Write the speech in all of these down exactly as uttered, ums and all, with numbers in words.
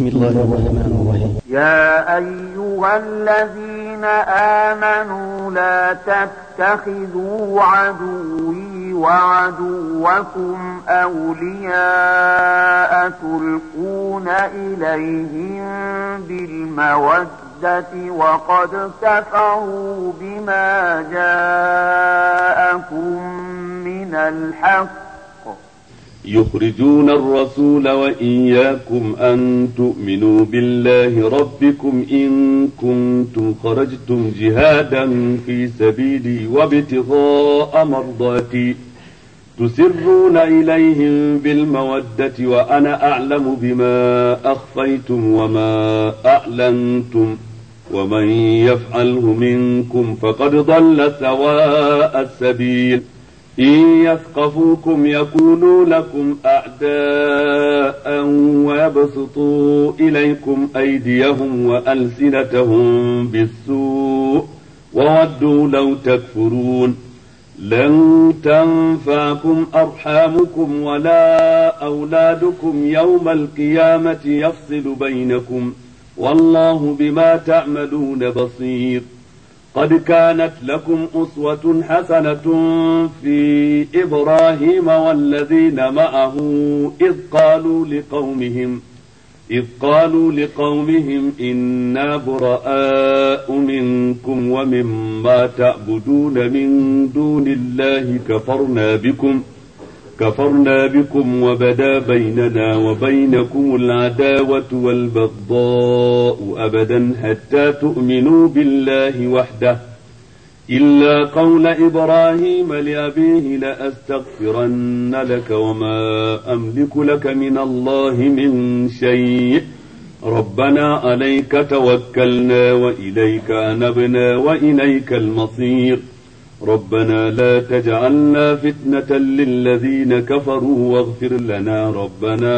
بسم الله الرحمن الرحيم. يا أيها الذين آمنوا لا تتخذوا عدوي وعدوكم أولياء تلقون إليهم بالمودة وقد كفروا بما جاءكم من الحق يخرجون الرسول وإياكم أن تؤمنوا بالله ربكم إن كنتم خرجتم جهادا في سبيلي وابتغاء مرضاتي تسرون إليهم بالمودة وأنا أعلم بما أخفيتم وما أعلنتم ومن يفعله منكم فقد ضل سواء السبيل إن يثقفوكم يكونوا لكم أعداء ويبسطوا إليكم أيديهم وألسنتهم بالسوء وودوا لو تكفرون لن تنفعكم أرحامكم ولا أولادكم يوم القيامة يفصل بينكم والله بما تعملون بصير. قد كانت لكم أسوة حسنة في إبراهيم والذين معه إذ قالوا لقومهم إذ قالوا لقومهم إنا براء منكم ومما تعبدون من دون الله كفرنا بكم كفرنا بكم وبدا بيننا وبينكم العداوة والبغضاء أبدا حتى تؤمنوا بالله وحده إلا قول إبراهيم لأبيه لأستغفرن لك وما أملك لك من الله من شيء ربنا عليك توكلنا وإليك أنبنا وإليك المصير ربنا لا تجعلنا فتنة للذين كفروا واغفر لنا ربنا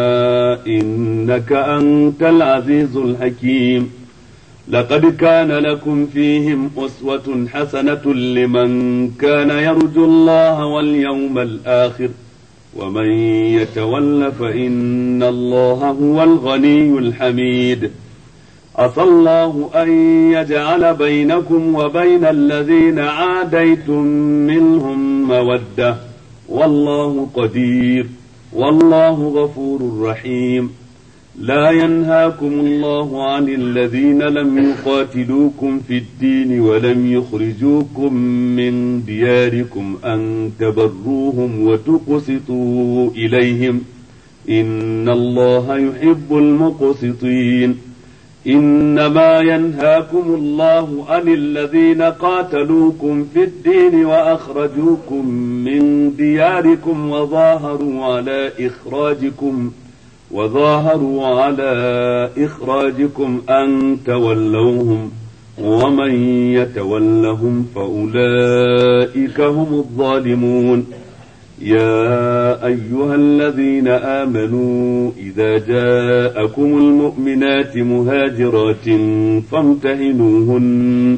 إنك أنت العزيز الحكيم. لقد كان لكم فيهم أسوة حسنة لمن كان يرجو الله واليوم الآخر ومن يتول فإن الله هو الغني الحميد. عسى الله أن يجعل بينكم وبين الذين عاديتم منهم مودة والله قدير والله غفور رحيم. لا ينهاكم الله عن الذين لم يقاتلوكم في الدين ولم يخرجوكم من دياركم أن تبروهم وتقسطوا إليهم إن الله يحب المقسطين. إنما ينهاكم الله عن الذين قاتلوكم في الدين وأخرجوكم من دياركم وظاهروا على إخراجكم وظاهروا على إخراجكم أن تولوهم ومن يتولهم فأولئك هم الظالمون. يا أيها الذين آمنوا إذا جاءكم المؤمنات مهاجرات فامتحنوهن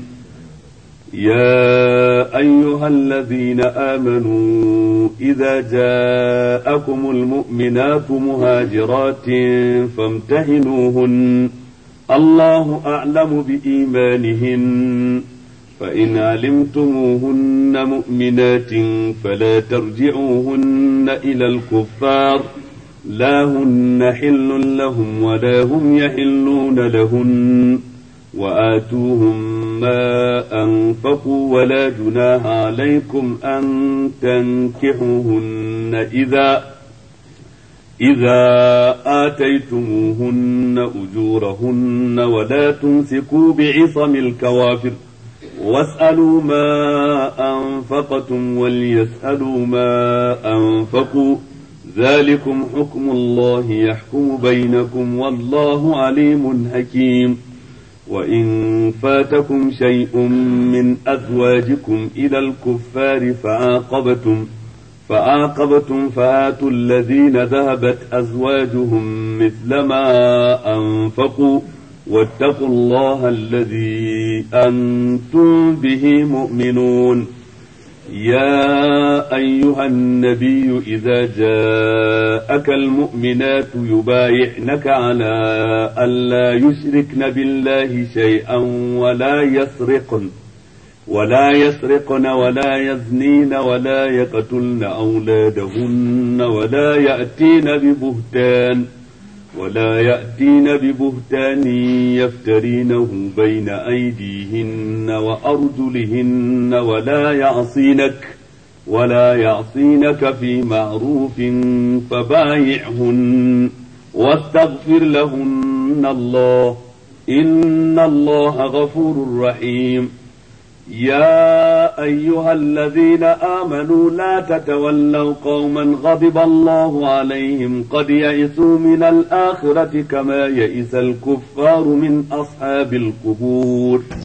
يا أيها الذين آمنوا إذا جاءكم المؤمنات مهاجرات فامتحنوهن الله أعلم بإيمانهن فإن علمتموهن مؤمنات فلا ترجعوهن إلى الكفار لا هن حل لهم ولا هم يحلون لهن وآتوهم ما أنفقوا ولا جناح عليكم أن تنكحوهن إذا إذا آتيتموهن أجورهن ولا تمسكوا بعصم الكوافر واسألوا ما أنفقتم وليسألوا ما أنفقوا ذلكم حكم الله يحكم بينكم والله عليم حكيم. وإن فاتكم شيء من أزواجكم إلى الكفار فعاقبتم فعاقبتم فآتوا الذين ذهبت أزواجهم مثل ما أنفقوا واتقوا الله الذي أنتم به مؤمنون. يا أيها النبي إذا جاءك المؤمنات يبايعنك على ألا يشركن بالله شيئا ولا يسرقن ولا يسرقن ولا يزنين ولا يقتلن أولادهن ولا يأتين ببهتان ولا يأتين ببهتان يفترينه بين أيديهن وأرجلهن ولا يعصينك ولا يعصينك في معروف فبايعهن واستغفر لهن الله إن الله غفور رحيم. يا أيها الذين آمنوا لا تتولوا قوما غضب الله عليهم قد يئسوا من الآخرة كما يئس الكفار من أصحاب القبور.